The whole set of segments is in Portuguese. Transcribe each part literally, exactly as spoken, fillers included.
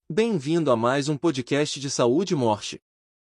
Bem-vindo a mais um podcast de saúde e morte.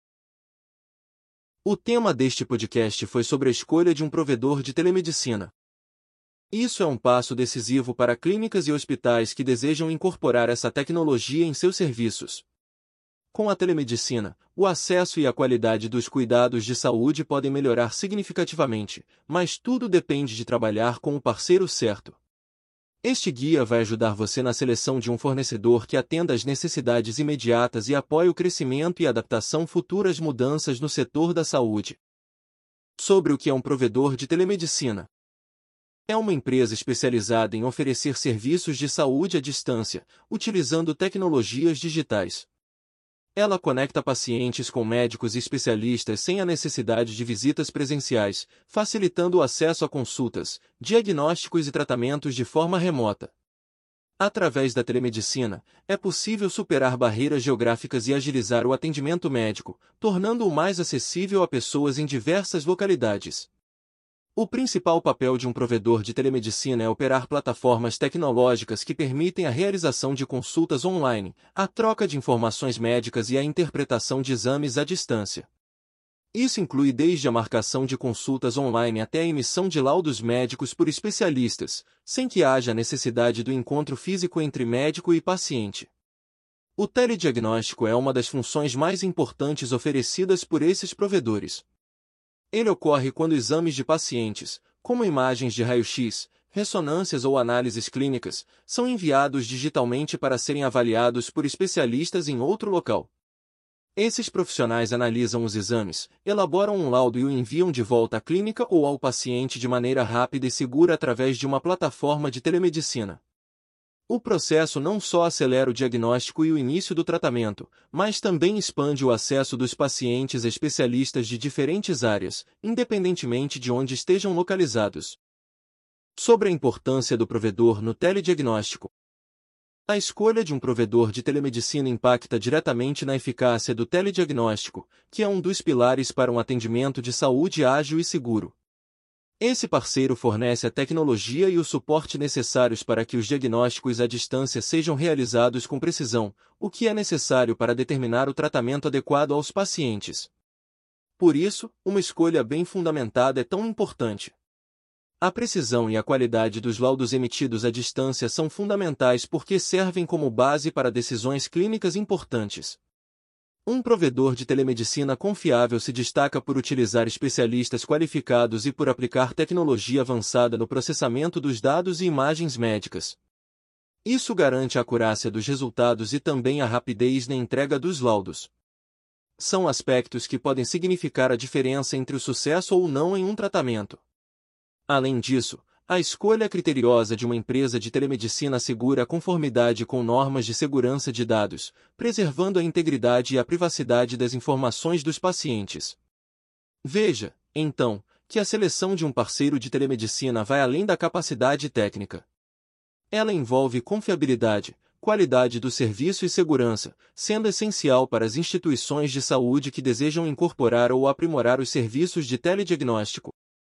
O tema deste podcast foi sobre a escolha de um provedor de telemedicina. Isso é um passo decisivo para clínicas e hospitais que desejam incorporar essa tecnologia em seus serviços. Com a telemedicina, o acesso e a qualidade dos cuidados de saúde podem melhorar significativamente, mas tudo depende de trabalhar com o parceiro certo. Este guia vai ajudar você na seleção de um fornecedor que atenda às necessidades imediatas e apoie o crescimento e adaptação futuras mudanças no setor da saúde. Sobre o que é um provedor de telemedicina. É uma empresa especializada em oferecer serviços de saúde à distância, utilizando tecnologias digitais. Ela conecta pacientes com médicos e especialistas sem a necessidade de visitas presenciais, facilitando o acesso a consultas, diagnósticos e tratamentos de forma remota. Através da telemedicina, é possível superar barreiras geográficas e agilizar o atendimento médico, tornando-o mais acessível a pessoas em diversas localidades. O principal papel de um provedor de telemedicina é operar plataformas tecnológicas que permitem a realização de consultas online, a troca de informações médicas e a interpretação de exames à distância. Isso inclui desde a marcação de consultas online até a emissão de laudos médicos por especialistas, sem que haja necessidade do encontro físico entre médico e paciente. O telediagnóstico é uma das funções mais importantes oferecidas por esses provedores. Ele ocorre quando exames de pacientes, como imagens de raio-x, ressonâncias ou análises clínicas, são enviados digitalmente para serem avaliados por especialistas em outro local. Esses profissionais analisam os exames, elaboram um laudo e o enviam de volta à clínica ou ao paciente de maneira rápida e segura através de uma plataforma de telemedicina. O processo não só acelera o diagnóstico e o início do tratamento, mas também expande o acesso dos pacientes a especialistas de diferentes áreas, independentemente de onde estejam localizados. Sobre a importância do provedor no telediagnóstico. A escolha de um provedor de telemedicina impacta diretamente na eficácia do telediagnóstico, que é um dos pilares para um atendimento de saúde ágil e seguro. Esse parceiro fornece a tecnologia e o suporte necessários para que os diagnósticos à distância sejam realizados com precisão, o que é necessário para determinar o tratamento adequado aos pacientes. Por isso, uma escolha bem fundamentada é tão importante. A precisão e a qualidade dos laudos emitidos à distância são fundamentais porque servem como base para decisões clínicas importantes. Um provedor de telemedicina confiável se destaca por utilizar especialistas qualificados e por aplicar tecnologia avançada no processamento dos dados e imagens médicas. Isso garante a acurácia dos resultados e também a rapidez na entrega dos laudos. São aspectos que podem significar a diferença entre o sucesso ou não em um tratamento. Além disso, a escolha criteriosa de uma empresa de telemedicina assegura a conformidade com normas de segurança de dados, preservando a integridade e a privacidade das informações dos pacientes. Veja, então, que a seleção de um parceiro de telemedicina vai além da capacidade técnica. Ela envolve confiabilidade, qualidade do serviço e segurança, sendo essencial para as instituições de saúde que desejam incorporar ou aprimorar os serviços de telediagnóstico.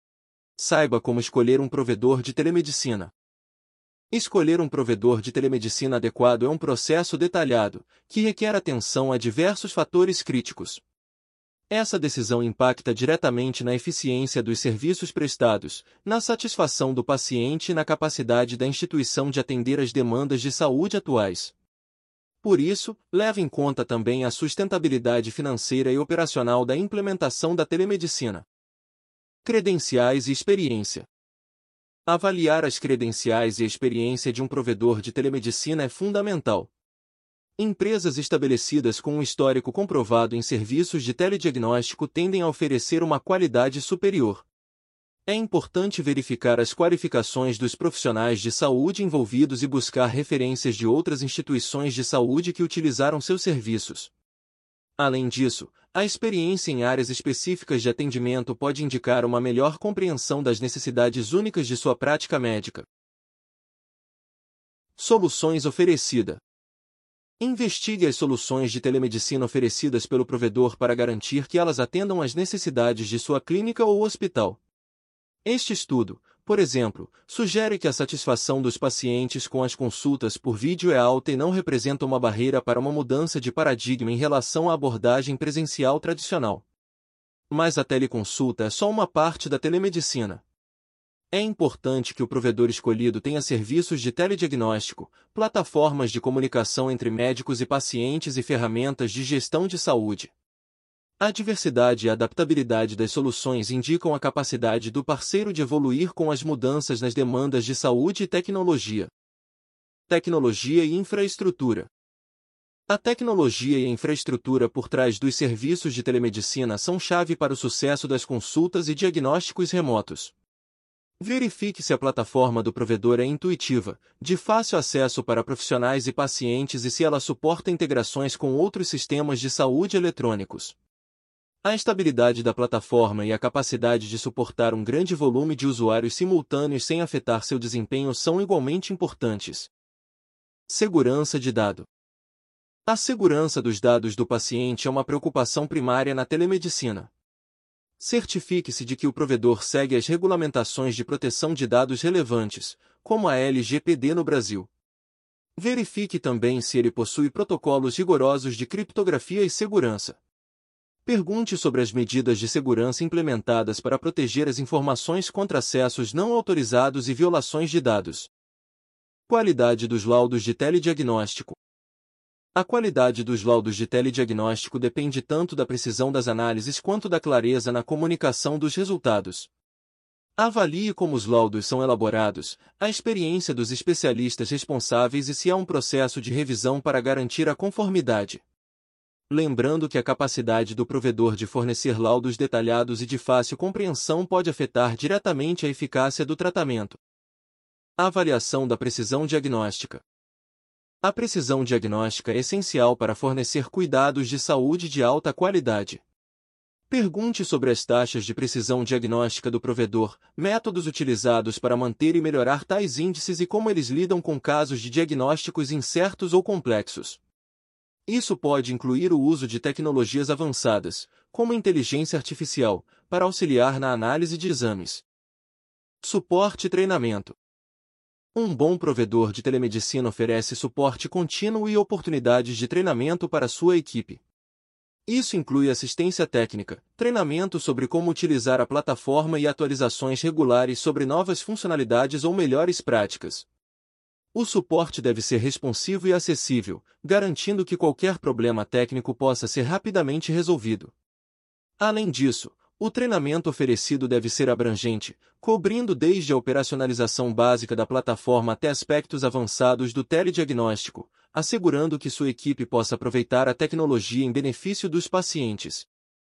Saiba como escolher um provedor de telemedicina. Escolher um provedor de telemedicina adequado é um processo detalhado, que requer atenção a diversos fatores críticos. Essa decisão impacta diretamente na eficiência dos serviços prestados, na satisfação do paciente e na capacidade da instituição de atender às demandas de saúde atuais. Por isso, leve em conta também a sustentabilidade financeira e operacional da implementação da telemedicina. Credenciais e experiência. Avaliar as credenciais e a experiência de um provedor de telemedicina é fundamental. Empresas estabelecidas com um histórico comprovado em serviços de telediagnóstico tendem a oferecer uma qualidade superior. É importante verificar as qualificações dos profissionais de saúde envolvidos e buscar referências de outras instituições de saúde que utilizaram seus serviços. Além disso, a experiência em áreas específicas de atendimento pode indicar uma melhor compreensão das necessidades únicas de sua prática médica. Soluções oferecidas. Investigue as soluções de telemedicina oferecidas pelo provedor para garantir que elas atendam às necessidades de sua clínica ou hospital. Este estudo, por exemplo, sugere que a satisfação dos pacientes com as consultas por vídeo é alta e não representa uma barreira para uma mudança de paradigma em relação à abordagem presencial tradicional. Mas a teleconsulta é só uma parte da telemedicina. É importante que o provedor escolhido tenha serviços de telediagnóstico, plataformas de comunicação entre médicos e pacientes e ferramentas de gestão de saúde. A diversidade e a adaptabilidade das soluções indicam a capacidade do parceiro de evoluir com as mudanças nas demandas de saúde e tecnologia. Tecnologia e infraestrutura. A tecnologia e a infraestrutura por trás dos serviços de telemedicina são chave para o sucesso das consultas e diagnósticos remotos. Verifique se a plataforma do provedor é intuitiva, de fácil acesso para profissionais e pacientes e se ela suporta integrações com outros sistemas de saúde eletrônicos. A estabilidade da plataforma e a capacidade de suportar um grande volume de usuários simultâneos sem afetar seu desempenho são igualmente importantes. Segurança de dado. A segurança dos dados do paciente é uma preocupação primária na telemedicina. Certifique-se de que o provedor segue as regulamentações de proteção de dados relevantes, como a L G P D no Brasil. Verifique também se ele possui protocolos rigorosos de criptografia e segurança. Pergunte sobre as medidas de segurança implementadas para proteger as informações contra acessos não autorizados e violações de dados. Qualidade dos laudos de telediagnóstico. A qualidade dos laudos de telediagnóstico depende tanto da precisão das análises quanto da clareza na comunicação dos resultados. Avalie como os laudos são elaborados, a experiência dos especialistas responsáveis e se há um processo de revisão para garantir a conformidade. Lembrando que a capacidade do provedor de fornecer laudos detalhados e de fácil compreensão pode afetar diretamente a eficácia do tratamento. Avaliação da precisão diagnóstica. A precisão diagnóstica é essencial para fornecer cuidados de saúde de alta qualidade. Pergunte sobre as taxas de precisão diagnóstica do provedor, métodos utilizados para manter e melhorar tais índices e como eles lidam com casos de diagnósticos incertos ou complexos. Isso pode incluir o uso de tecnologias avançadas, como inteligência artificial, para auxiliar na análise de exames. Suporte e treinamento. Um bom provedor de telemedicina oferece suporte contínuo e oportunidades de treinamento para sua equipe. Isso inclui assistência técnica, treinamento sobre como utilizar a plataforma e atualizações regulares sobre novas funcionalidades ou melhores práticas. O suporte deve ser responsivo e acessível, garantindo que qualquer problema técnico possa ser rapidamente resolvido. Além disso, o treinamento oferecido deve ser abrangente, cobrindo desde a operacionalização básica da plataforma até aspectos avançados do telediagnóstico, assegurando que sua equipe possa aproveitar a tecnologia em benefício dos pacientes.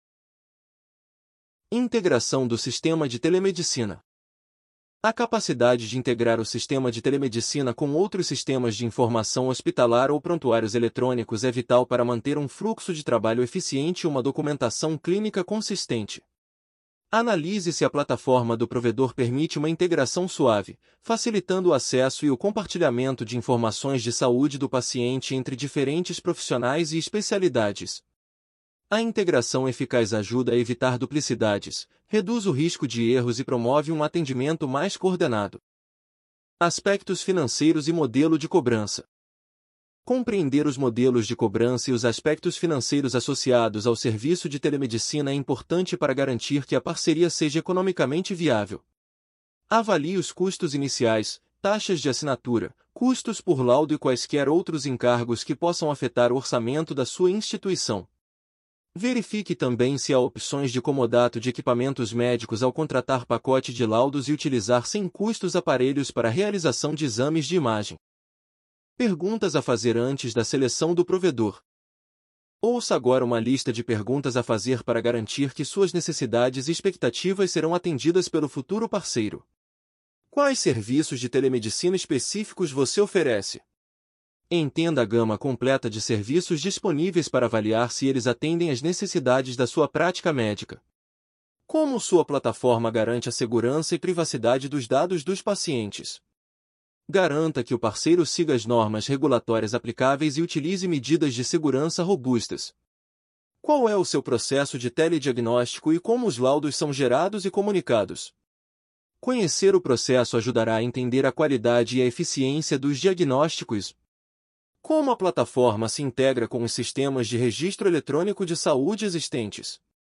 Integração do sistema de telemedicina. A capacidade de integrar o sistema de telemedicina com outros sistemas de informação hospitalar ou prontuários eletrônicos é vital para manter um fluxo de trabalho eficiente e uma documentação clínica consistente. Analise se a plataforma do provedor permite uma integração suave, facilitando o acesso e o compartilhamento de informações de saúde do paciente entre diferentes profissionais e especialidades. A integração eficaz ajuda a evitar duplicidades, reduz o risco de erros e promove um atendimento mais coordenado. Aspectos financeiros e modelo de cobrança. Compreender os modelos de cobrança e os aspectos financeiros associados ao serviço de telemedicina é importante para garantir que a parceria seja economicamente viável. Avalie os custos iniciais, taxas de assinatura, custos por laudo e quaisquer outros encargos que possam afetar o orçamento da sua instituição. Verifique também se há opções de comodato de equipamentos médicos ao contratar pacote de laudos e utilizar sem custos aparelhos para a realização de exames de imagem. Perguntas a fazer antes da seleção do provedor. Ouça agora uma lista de perguntas a fazer para garantir que suas necessidades e expectativas serão atendidas pelo futuro parceiro. Quais serviços de telemedicina específicos você oferece? Entenda a gama completa de serviços disponíveis para avaliar se eles atendem às necessidades da sua prática médica. Como sua plataforma garante a segurança e privacidade dos dados dos pacientes? Garanta que o parceiro siga as normas regulatórias aplicáveis e utilize medidas de segurança robustas. Qual é o seu processo de telediagnóstico e como os laudos são gerados e comunicados? Conhecer o processo ajudará a entender a qualidade e a eficiência dos diagnósticos. Como a plataforma se integra com os sistemas de registro eletrônico de saúde existentes.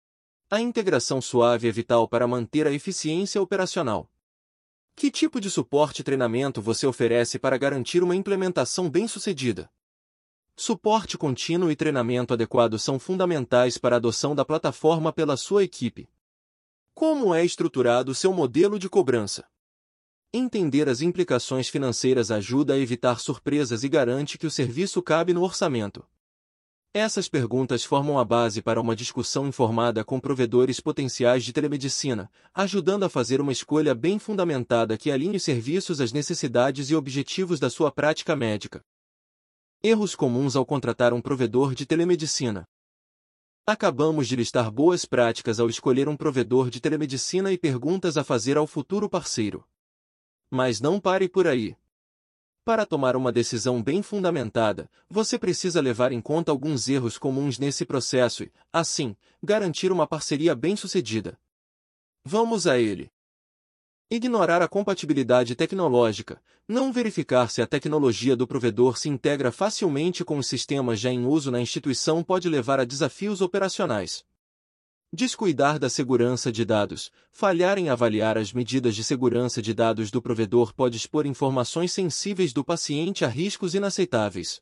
A integração suave é vital para manter a eficiência operacional. Que tipo de suporte e treinamento você oferece para garantir uma implementação bem-sucedida? Suporte contínuo e treinamento adequado são fundamentais para a adoção da plataforma pela sua equipe. Como é estruturado seu modelo de cobrança? Entender as implicações financeiras ajuda a evitar surpresas e garante que o serviço cabe no orçamento. Essas perguntas formam a base para uma discussão informada com provedores potenciais de telemedicina, ajudando a fazer uma escolha bem fundamentada que alinhe os serviços às necessidades e objetivos da sua prática médica. Erros comuns ao contratar um provedor de telemedicina. Acabamos de listar boas práticas ao escolher um provedor de telemedicina e perguntas a fazer ao futuro parceiro. Mas não pare por aí. Para tomar uma decisão bem fundamentada, você precisa levar em conta alguns erros comuns nesse processo e, assim, garantir uma parceria bem-sucedida. Vamos a ele. Ignorar a compatibilidade tecnológica. Não verificar se a tecnologia do provedor se integra facilmente com os sistemas já em uso na instituição pode levar a desafios operacionais. Descuidar da segurança de dados. Falhar em avaliar as medidas de segurança de dados do provedor pode expor informações sensíveis do paciente a riscos inaceitáveis.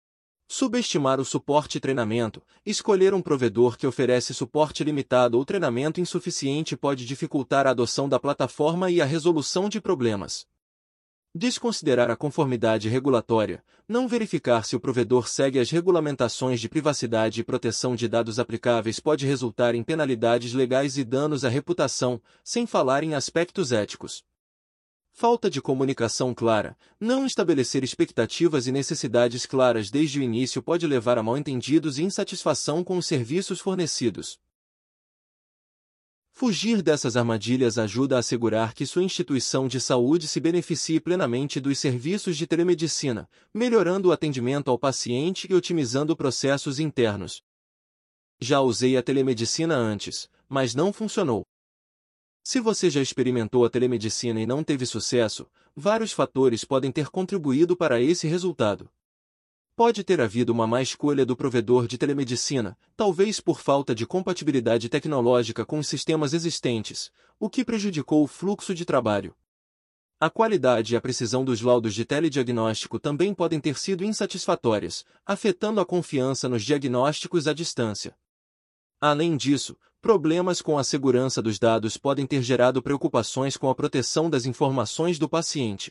Subestimar o suporte e treinamento. Escolher um provedor que oferece suporte limitado ou treinamento insuficiente pode dificultar a adoção da plataforma e a resolução de problemas. Desconsiderar a conformidade regulatória. Não verificar se o provedor segue as regulamentações de privacidade e proteção de dados aplicáveis pode resultar em penalidades legais e danos à reputação, sem falar em aspectos éticos. Falta de comunicação clara. Não estabelecer expectativas e necessidades claras desde o início pode levar a mal-entendidos e insatisfação com os serviços fornecidos. Fugir dessas armadilhas ajuda a assegurar que sua instituição de saúde se beneficie plenamente dos serviços de telemedicina, melhorando o atendimento ao paciente e otimizando processos internos. Já usei a telemedicina antes, mas não funcionou. Se você já experimentou a telemedicina e não teve sucesso, vários fatores podem ter contribuído para esse resultado. Pode ter havido uma má escolha do provedor de telemedicina, talvez por falta de compatibilidade tecnológica com os sistemas existentes, o que prejudicou o fluxo de trabalho. A qualidade e a precisão dos laudos de telediagnóstico também podem ter sido insatisfatórias, afetando a confiança nos diagnósticos à distância. Além disso, problemas com a segurança dos dados podem ter gerado preocupações com a proteção das informações do paciente.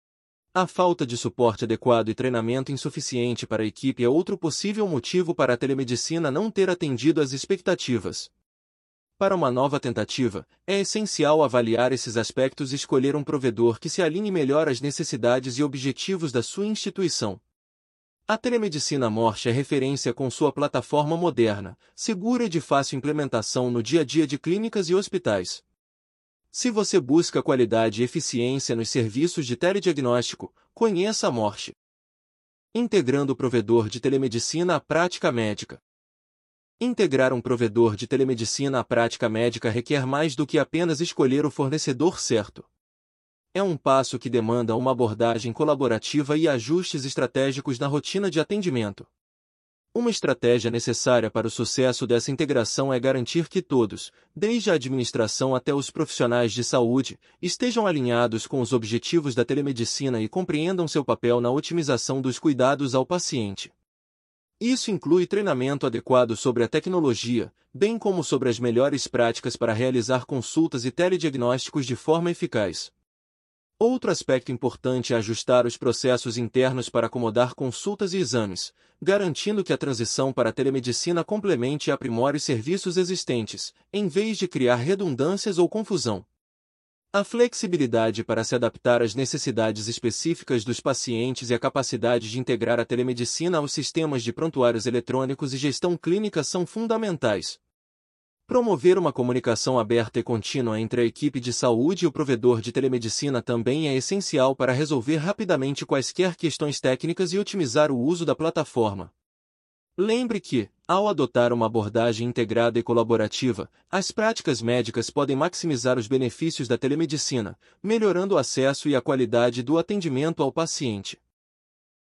A falta de suporte adequado e treinamento insuficiente para a equipe é outro possível motivo para a telemedicina não ter atendido às expectativas. Para uma nova tentativa, é essencial avaliar esses aspectos e escolher um provedor que se alinhe melhor às necessidades e objetivos da sua instituição. A telemedicina Morte é referência com sua plataforma moderna, segura e de fácil implementação no dia a dia de clínicas e hospitais. Se você busca qualidade e eficiência nos serviços de telediagnóstico, conheça a Morte. Integrando o provedor de telemedicina à prática médica. Integrar um provedor de telemedicina à prática médica requer mais do que apenas escolher o fornecedor certo. É um passo que demanda uma abordagem colaborativa e ajustes estratégicos na rotina de atendimento. Uma estratégia necessária para o sucesso dessa integração é garantir que todos, desde a administração até os profissionais de saúde, estejam alinhados com os objetivos da telemedicina e compreendam seu papel na otimização dos cuidados ao paciente. Isso inclui treinamento adequado sobre a tecnologia, bem como sobre as melhores práticas para realizar consultas e telediagnósticos de forma eficaz. Outro aspecto importante é ajustar os processos internos para acomodar consultas e exames, garantindo que a transição para a telemedicina complemente e aprimore os serviços existentes, em vez de criar redundâncias ou confusão. A flexibilidade para se adaptar às necessidades específicas dos pacientes e a capacidade de integrar a telemedicina aos sistemas de prontuários eletrônicos e gestão clínica são fundamentais. Promover uma comunicação aberta e contínua entre a equipe de saúde e o provedor de telemedicina também é essencial para resolver rapidamente quaisquer questões técnicas e otimizar o uso da plataforma. Lembre que, ao adotar uma abordagem integrada e colaborativa, as práticas médicas podem maximizar os benefícios da telemedicina, melhorando o acesso e a qualidade do atendimento ao paciente.